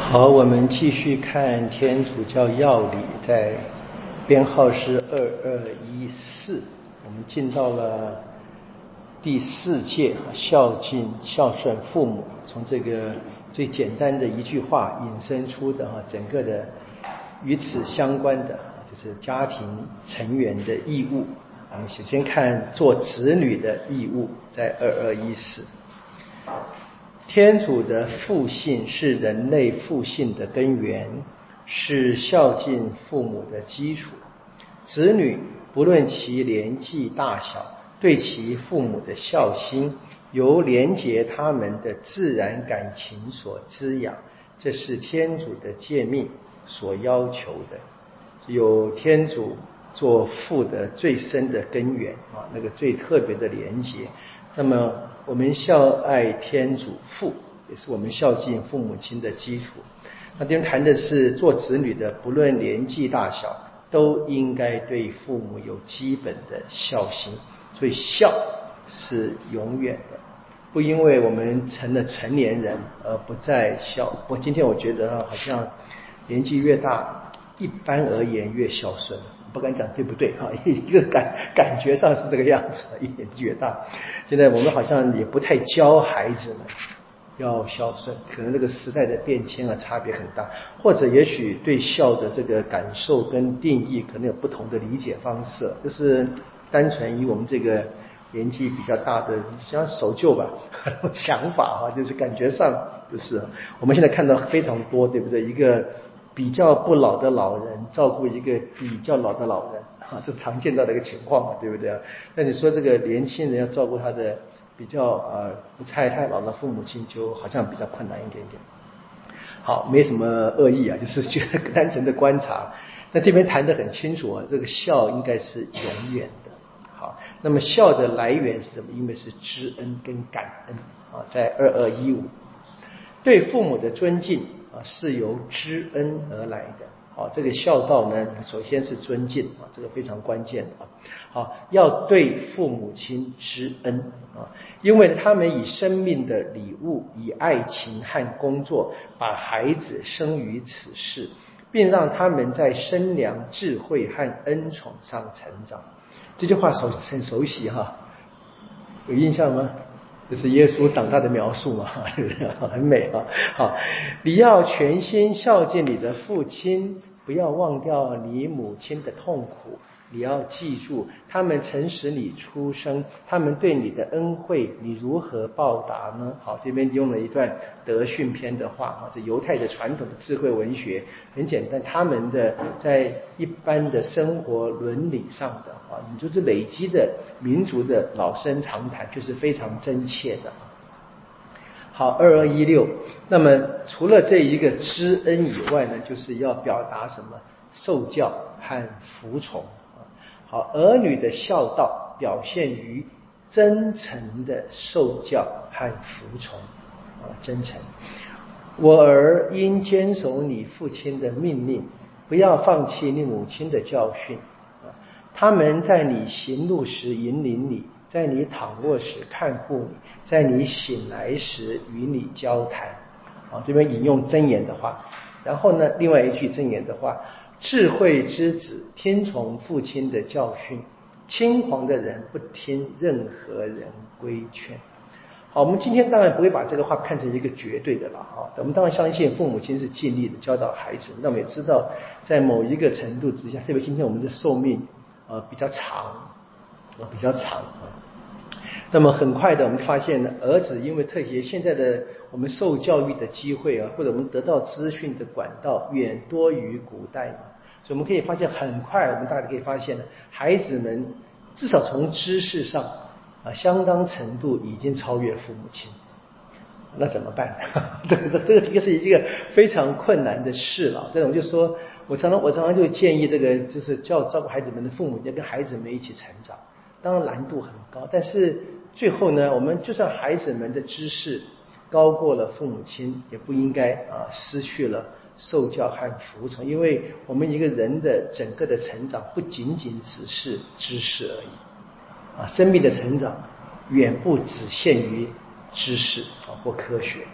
好，我们继续看天主教要理，在编号是2214，我们进到了第4届孝敬孝顺父母，从这个最简单的一句话引申出的整个的与此相关的就是家庭成员的义务。我们首先看做子女的义务，在2214。天主的父性是人类父性的根源，是孝敬父母的基础。子女不论其年纪大小，对其父母的孝心由连结他们的自然感情所滋养，这是天主的诫命所要求的，有天主做父的最深的根源那个最特别的连结。那么我们孝爱天主父，也是我们孝敬父母亲的基础。那这边谈的是做子女的，不论年纪大小，都应该对父母有基本的孝心。所以孝是永远的，不因为我们成了成年人而不再孝。不过今天我觉得好像年纪越大，一般而言越孝顺，不敢讲对不对一个感觉上是这个样子，年纪越大，现在我们好像也不太教孩子们要孝顺，可能这个时代的变迁差别很大，或者也许对孝的这个感受跟定义可能有不同的理解方式，就是单纯以我们这个年纪比较大的像守旧吧想法就是感觉上不是。我们现在看到非常多，对不对？一个比较不老的老人照顾一个比较老的老人这是常见到的一个情况嘛，对不对？那你说这个年轻人要照顾他的比较不太老的父母亲，就好像比较困难一点点。好，没什么恶意就是觉得单纯的观察。那这边谈得很清楚这个孝应该是永远的。好，那么孝的来源是什么？因为是知恩跟感恩在2215，对父母的尊敬是由知恩而来的。这个孝道呢，首先是尊敬这个非常关键好，要对父母亲知恩因为他们以生命的礼物，以爱情和工作，把孩子生于此世，并让他们在身良、智慧和恩宠上成长。这句话很熟悉有印象吗？这是耶稣长大的描述嘛，很美好，你要全心孝敬你的父亲，不要忘掉你母亲的痛苦。你要记住，他们曾使你出生，他们对你的恩惠，你如何报答呢？好，这边用了一段德训篇的话这犹太的传统的智慧文学，很简单，他们的在一般的生活伦理上的你就是累积的民族的老生常谈，就是非常真切的。好，2216，那么除了这一个知恩以外呢，就是要表达什么？受教和服从。好，儿女的孝道表现于真诚的受教和服从真诚。我儿应坚守你父亲的命令，不要放弃你母亲的教训。他们在你行路时引领你，在你躺卧时看护你，在你醒来时与你交谈。这边引用箴言的话，然后呢，另外一句箴言的话，智慧之子听从父亲的教训，轻狂的人不听任何人规劝。好，我们今天当然不会把这个话看成一个绝对的了我们当然相信父母亲是尽力的教导孩子，那我们也知道在某一个程度之下，特别今天我们的寿命比较长那么很快的我们发现呢，儿子因为特别现在的我们受教育的机会或者我们得到资讯的管道远多于古代所以我们可以发现很快我们大家可以发现呢，孩子们至少从知识上相当程度已经超越父母亲。那怎么办？这个是一个非常困难的事了。这种就是说我常常就建议这个就是照顾孩子们的父母要跟孩子们一起成长，当然难度很高，但是最后呢，我们就算孩子们的知识高过了父母亲，也不应该失去了受教和服从，因为我们一个人的整个的成长不仅仅只是知识而已生命的成长远不只限于知识或科学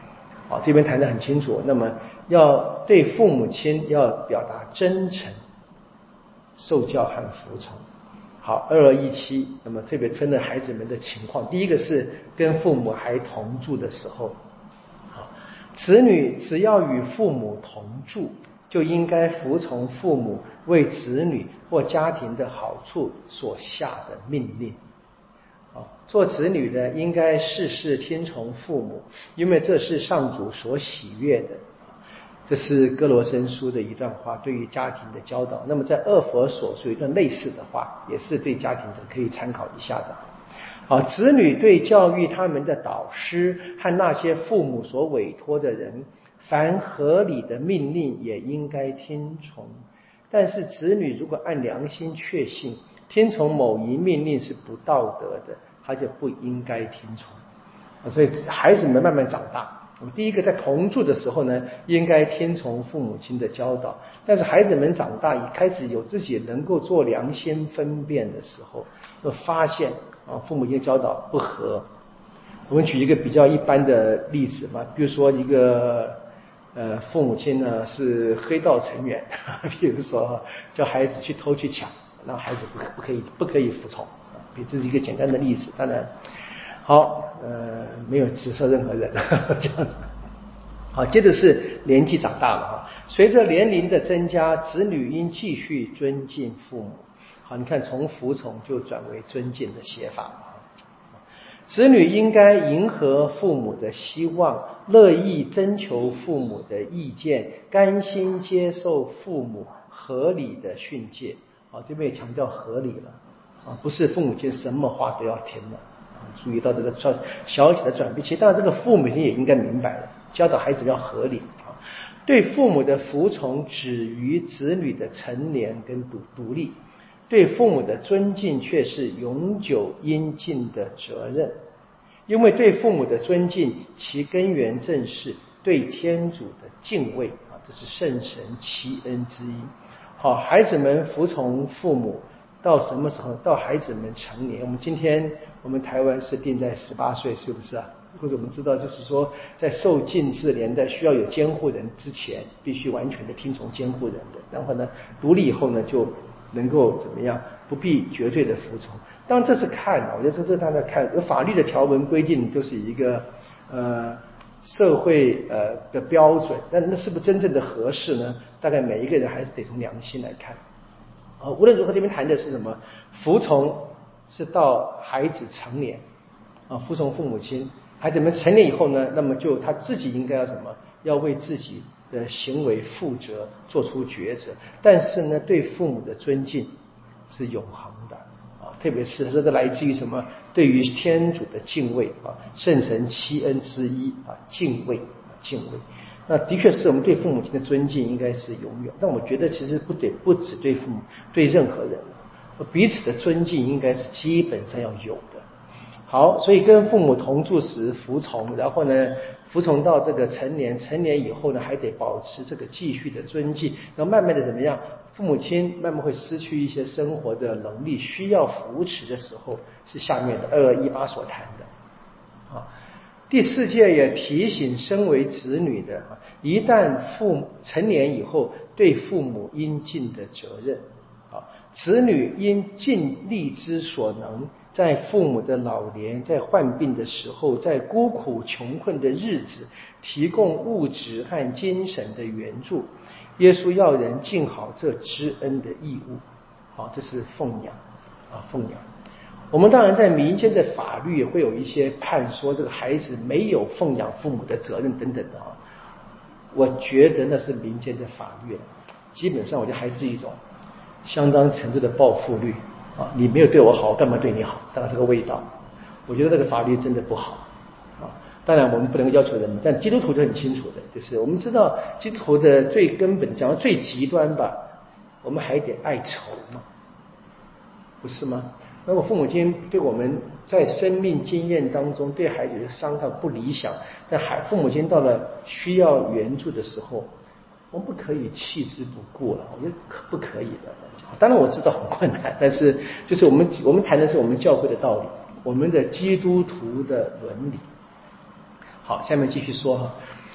好，这边谈得很清楚。那么要对父母亲要表达真诚、受教和服从。好，2217，那么特别分了孩子们的情况。第一个是跟父母还同住的时候，好，子女只要与父母同住，就应该服从父母为子女或家庭的好处所下的命令。做子女的应该事事听从父母，因为这是上主所喜悦的。这是哥罗森书的一段话，对于家庭的教导。那么在厄弗所有一段类似的话，也是对家庭的可以参考一下的。好，子女对教育他们的导师和那些父母所委托的人，凡合理的命令也应该听从。但是子女如果按良心确信听从某一命令是不道德的，他就不应该听从。所以孩子们慢慢长大，第一个在同住的时候呢，应该听从父母亲的教导。但是孩子们长大，开始有自己能够做良心分辨的时候，会发现父母亲的教导不合。我们举一个比较一般的例子嘛，比如说一个父母亲呢是黑道成员，比如说叫孩子去偷去抢，让孩子不可以服从。这是一个简单的例子，当然好，没有指责任何人这样子。好，接着是年纪长大了哈，随着年龄的增加，子女应继续尊敬父母。好，你看从服从就转为尊敬的写法。子女应该迎合父母的希望，乐意征求父母的意见，甘心接受父母合理的训诫。好，这边也强调合理了不是父母亲什么话都要听了。注意到这个小小的转变，其实当然这个父母亲也应该明白的，教导孩子要合理对父母的服从止于子女的成年跟独立，对父母的尊敬却是永久应尽的责任。因为对父母的尊敬，其根源正是对天主的敬畏这是圣神7恩之一。好，孩子们服从父母到什么时候？到孩子们成年。我们台湾是定在18岁，是不是啊？或者我们知道，就是说在受禁制年代需要有监护人之前，必须完全的听从监护人的。然后呢，独立以后呢，就能够怎么样？不必绝对的服从。当然这是看我觉得这当然看，法律的条文规定都是一个社会的标准，但那是不是真正的合适呢？大概每一个人还是得从良心来看。无论如何，这边谈的是什么？服从是到孩子成年服从父母亲。孩子们成年以后呢，那么就他自己应该要什么？要为自己的行为负责，做出抉择。但是呢，对父母的尊敬是永恒的特别是这个来自于什么？对于天主的敬畏圣神7恩之一敬畏。那的确是我们对父母亲的尊敬应该是永远，但我觉得其实不只对父母，对任何人彼此的尊敬应该是基本上要有的。好，所以跟父母同住时服从，然后呢服从到这个成年以后呢，还得保持这个继续的尊敬。然后慢慢的怎么样？父母亲慢慢会失去一些生活的能力，需要扶持的时候，是下面的2218所谈的第4诫也提醒身为子女的一旦成年以后，对父母应尽的责任子女应尽力之所能，在父母的老年，在患病的时候，在孤苦穷困的日子，提供物质和精神的援助。耶稣要人尽好这知恩的义务。好，这是奉养奉养。我们当然在民间的法律也会有一些判说这个孩子没有奉养父母的责任等等的我觉得那是民间的法律了，基本上我觉得还是一种相当程度的报复律你没有对我好，我干嘛对你好？大概这个味道。我觉得这个法律真的不好当然我们不能够要求人们，但基督徒就很清楚的，就是我们知道基督徒的最根本讲到最极端吧，我们还得爱仇嘛，不是吗？那么父母亲对我们在生命经验当中对孩子的伤害不理想，但父母亲到了需要援助的时候，我们不可以弃之不顾了，我觉得不可以的。当然我知道很困难，但是就是我们谈的是我们教会的道理，我们的基督徒的伦理。好，下面继续说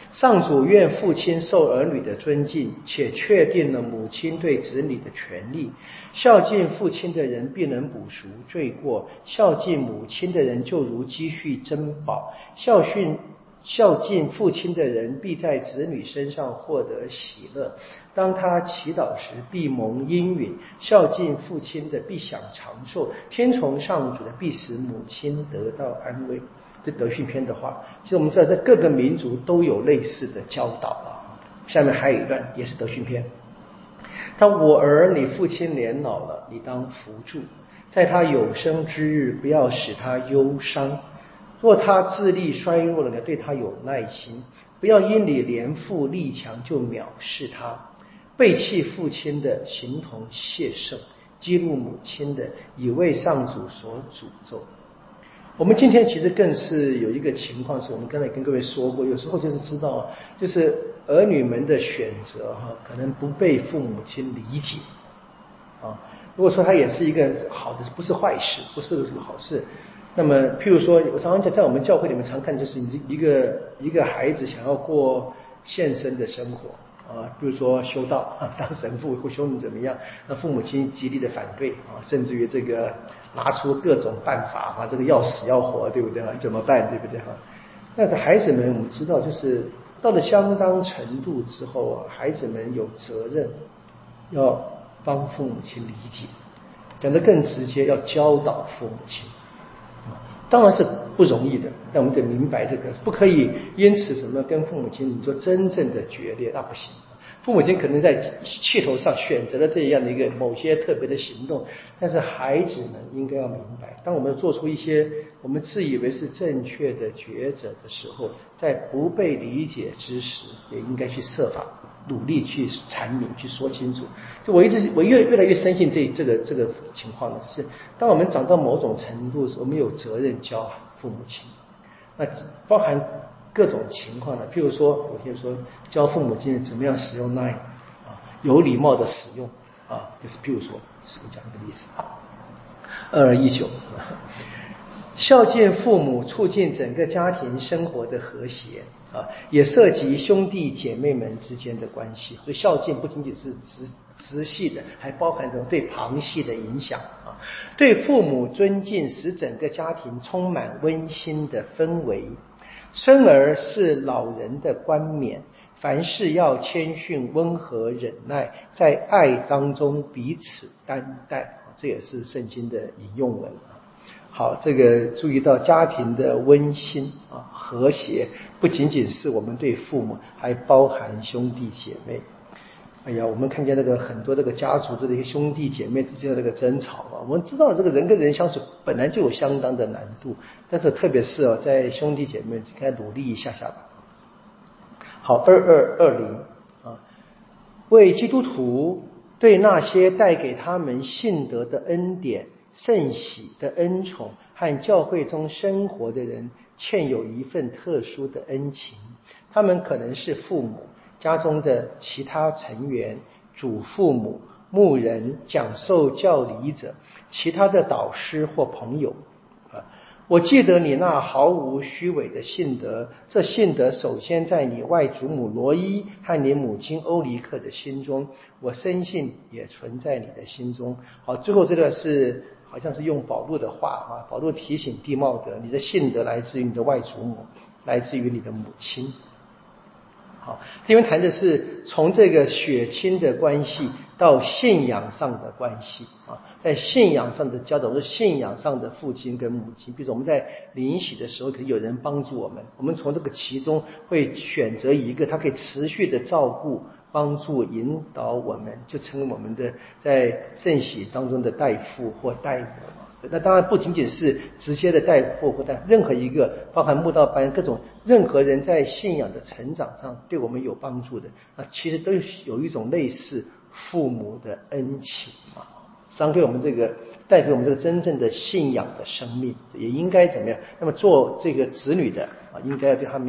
上主愿父亲受儿女的尊敬，且确定了母亲对子女的权利。孝敬父亲的人必能补赎罪过，孝敬母亲的人就如积蓄珍宝。孝敬父亲的人必在子女身上获得喜乐，当他祈祷时必蒙应允。孝敬父亲的必享长寿，听从上主的必使母亲得到安慰。这德训篇的话，其实我们知道在各个民族都有类似的教导啊。下面还有一段也是德训篇，我儿，你父亲年老了，你当扶助，在他有生之日不要使他忧伤。若他智力衰弱了，你对他有耐心，不要因你年富力强就藐视他。背弃父亲的形同谢圣，激怒母亲的已为上主所诅咒。我们今天其实更是有一个情况，是我们刚才跟各位说过，有时候就是知道，就是儿女们的选择可能不被父母亲理解啊。如果说他也是一个好的，不是坏事，不是好事。那么譬如说我常常讲，在我们教会里面常看，就是一个孩子想要过献身的生活啊，比如说修道当神父或修女怎么样，那父母亲极力的反对啊，甚至于这个拿出各种办法这个要死要活，对不对怎么办，对不对那这孩子们我们知道，就是到了相当程度之后孩子们有责任要帮父母亲理解，讲得更直接，要教导父母亲。当然是不容易的，但我们得明白这个不可以因此什么跟父母亲你说真正的决裂，那不行。父母亲可能在气头上选择了这样的一个某些特别的行动，但是孩子们应该要明白，当我们做出一些我们自以为是正确的抉择的时候，在不被理解之时，也应该去设法努力去阐明，去说清楚。就我越来越深信这个情况呢，是当我们长到某种程度的时候，我们有责任教父母亲，那包含各种情况呢，譬如说有些说教父母亲怎么样使用 LINE 有礼貌的使用就是譬如说我讲一个例子2219孝敬父母促进整个家庭生活的和谐也涉及兄弟姐妹们之间的关系。所以孝敬不仅仅是直系的，还包含着对旁系的影响对父母尊敬使整个家庭充满温馨的氛围。孙儿是老人的冠冕，凡事要谦逊温和忍耐，在爱当中彼此担待这也是圣经的引用文好，这个注意到家庭的温馨和谐，不仅仅是我们对父母，还包含兄弟姐妹。哎呀，我们看见那个很多这个家族的这些兄弟姐妹之间的这个争吵我们知道这个人跟人相处本来就有相当的难度，但是特别是在兄弟姐妹应该努力一下吧。好，2220为基督徒对那些带给他们信德的恩典、圣喜的恩宠和教会中生活的人欠有一份特殊的恩情。他们可能是父母、家中的其他成员、祖父母、牧人、讲授教理者、其他的导师或朋友我记得你那毫无虚伪的信德，这信德首先在你外祖母罗伊和你母亲欧尼克的心中，我深信也存在你的心中。好，最后这段是好像是用保禄的话保禄提醒弟茂德，你的信德来自于你的外祖母，来自于你的母亲。好，这边谈的是从这个血亲的关系到信仰上的关系在信仰上的教导，是信仰上的父亲跟母亲。比如说我们在灵洗的时候，可能有人帮助我们从这个其中会选择一个他可以持续的照顾、帮助、引导我们，就成为我们的在圣洗当中的代父或代母那当然不仅仅是直接的代父或代，任何一个包含慕道班各种任何人在信仰的成长上对我们有帮助的其实都有一种类似父母的恩情赏给我们这个带给我们这个真正的信仰的生命，也应该怎么样？那么做这个子女的应该要对他们有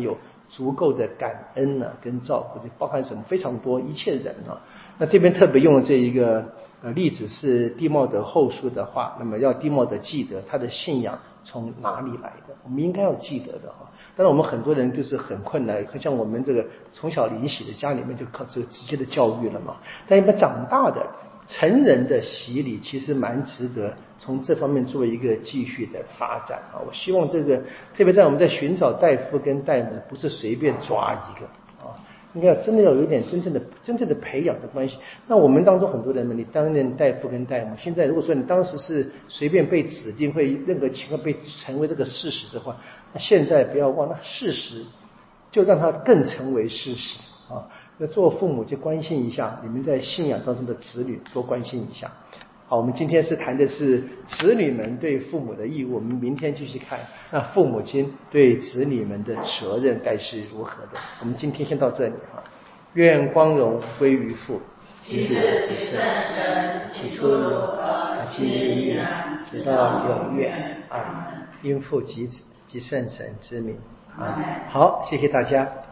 足够的感恩啊跟照顾，包含什么非常多一切人啊。那这边特别用的这一个例子是弟茂德后书的话，那么要弟茂德记得他的信仰从哪里来的，我们应该要记得的哈。当然我们很多人就是很困难，像我们这个从小领洗的家里面就靠这个直接的教育了嘛，但一般长大的成人的洗礼其实蛮值得从这方面做一个继续的发展啊。我希望这个特别在我们在寻找代父跟代母，不是随便抓一个啊，应该真的要有一点真正的培养的关系。那我们当中很多人，你担任代父跟代母，现在如果说你当时是随便被指定会任何情况被成为这个事实的话，那现在不要忘了事实，就让它更成为事实啊。那做父母就关心一下你们在信仰当中的子女，多关心一下。好，我们今天是谈的是子女们对父母的义务，我们明天继续看那父母亲对子女们的责任该是如何的。我们今天先到这里啊，愿光荣归于父，及子及圣神，起初如何，今日亦然，直到永远。阿们。因父及子及圣神之名。阿们。好，谢谢大家。